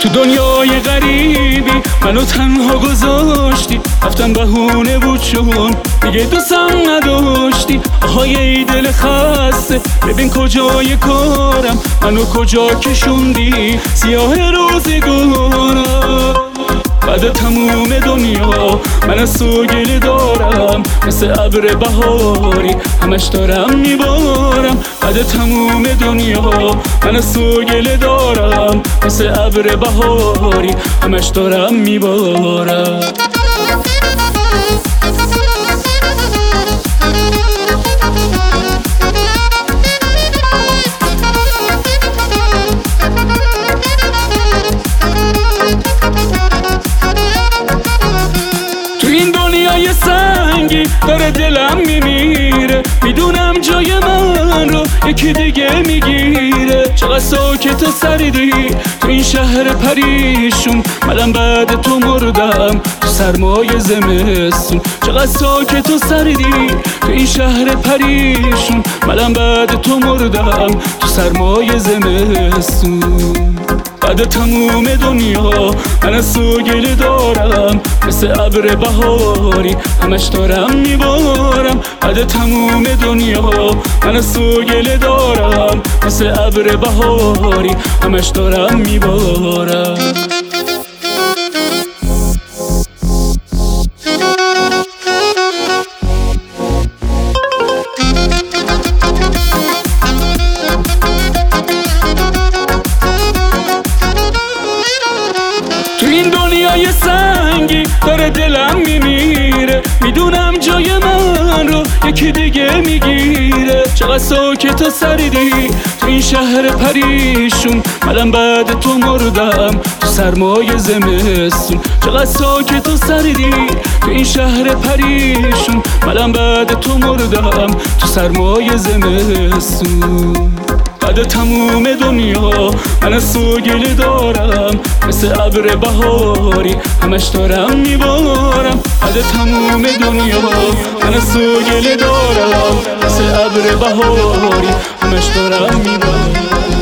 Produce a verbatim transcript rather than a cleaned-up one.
دنیای غریبی منو تنها گذاشتی، رفتن بهونه بود چون دیگه دوستم نداشتی. آهای ای دل خسته ببین کجای کارم، منو کجا کشوندی سیاه روزگارم. بعد تموم دنیا من از تو گله دارم، مثل ابر بهاری همش دارم میبارم. بعد تموم دنیا من از تو گله دارم، مثل ابر بهاری همش دارم میبارم. یه سنگی داره دلم میمیره، میدونم جای من رو یکی دیگه میگیره. چقدر ساکت و سریدی تو این شهر پریشون، منم بعد تو مردم تو سرمای زمستون. چقدر ساکت و سریدی تو این شهر پریشون، منم بعد تو مردم تو سرمای زمستون. بعد تموم دنیا من از تو گله دارم، مثل ابر بهاری همش دارم میبارم. بعد تموم دنیا من از تو گله دارم، مثل ابر بهاری همش دارم میبارم. تو این دنیای سنگی داره دلم میمیره، میدونم جای من رو یکی دیگه میگیره. چقدر ساکت و سریدی تو این شهر پریشون، منم بعد تو مردم تو سرمای زمستون. چقدر ساکت و سریدی تو این شهر پریشون، منم بعد تو مردم تو سرمای زمستون. بعد تموم دنیا من از تو گله دارم، مثل ابر بهاری همش دارم میبارم. بعد تموم دنیا من از تو گله دارم، مثل ابر بهاری همش دارم میبارم.